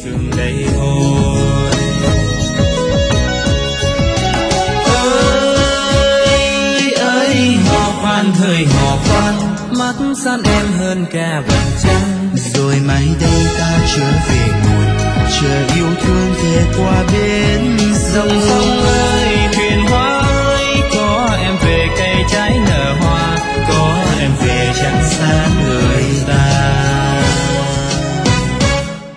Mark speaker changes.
Speaker 1: dừng đây thôi. Ơi hò khoan thời hò khoan, mắt san em hơn cả vầng trăng.
Speaker 2: Rồi mai đây ta trở về nguồn, chờ yêu thương về qua bên
Speaker 1: Dòng sông ơi